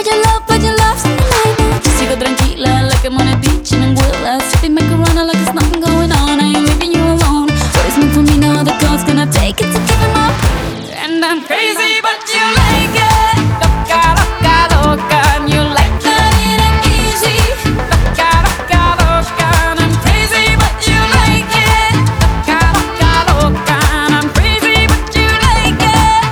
but your love, something like that. Sigo tranquila, like I'm on a beach in Anguilla, sipping macarona like there's nothing going on. I ain't leaving you alone. What is meant for me now, the God's gonna take it to give him up. And I'm crazy, but you like it. Loca, loca, loca, and you like that it ain't easy. Loca, loca, loca, and I'm crazy, but you like it. Loca, loca, loca, and I'm crazy, but you like it.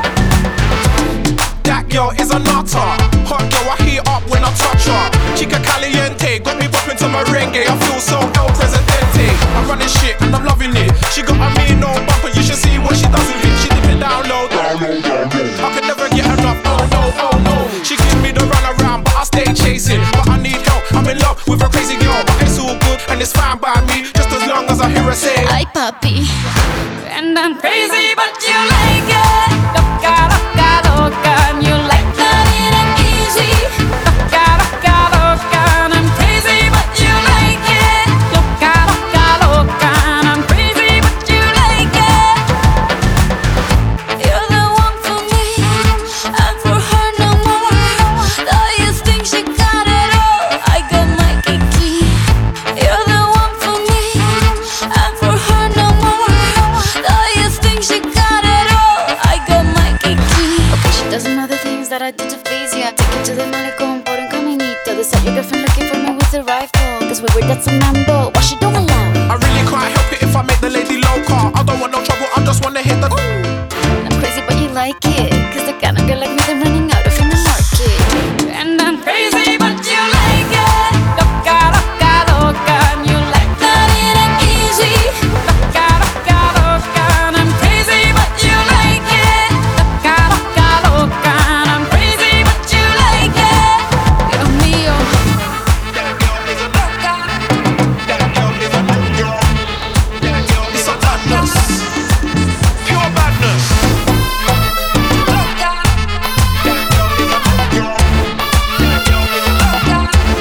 That girl is a nutter. Hot girl, I heat up when I touch her. Chica caliente, got me bopping to merengue. I feel so El Presidente. I'm running shit and I'm loving it. She got a mean no bumper, you should see what she does with it. She dip it down low. I could never get enough, oh no, oh no. She gives me the run around, but I stay chasing. But I need help, I'm in love with a crazy girl. But it's all good and it's fine by me, just as long as I hear her say Ay papi, and I'm crazy, but you like it. Loca, loca, loca, and you like that it ain't easy. Loca, loca, loca, and I'm crazy, but you like it. Loca, loca, loca, and I'm crazy, but you like it. You're the one for me, and for her no more. Though you think she got it all, I got my kiki. You're the one for me, and for her no more. Though you think she got it all, I got my kiki. Okay, she does some other things that I did to please you. Take it to the malecón por un caminito. Decide your girlfriend looking for me with a rifle. Cause we were that's a mambo, why she don't allow it? I really can't help it if I make the lady loca. I don't want no trouble, I just wanna hit the I'm crazy but you like it, cause the kind of girl like me they're running out of in the market. And I'm crazy but you like it. Loca, loca, loca, and you like that it ain't easy. Loca, loca, loca, and I'm crazy but you like it. Loca, loca, loca, and I'm crazy but you like it. Dios mío. That girl is a loca. That girl is a loca. That girl is a badness. Pure badness. Loca. That girl is a loca. That girl is a loca.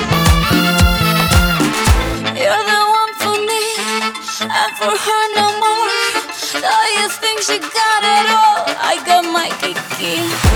You're the one for me, and for her no more. Though you think she got it all, I got my kiki.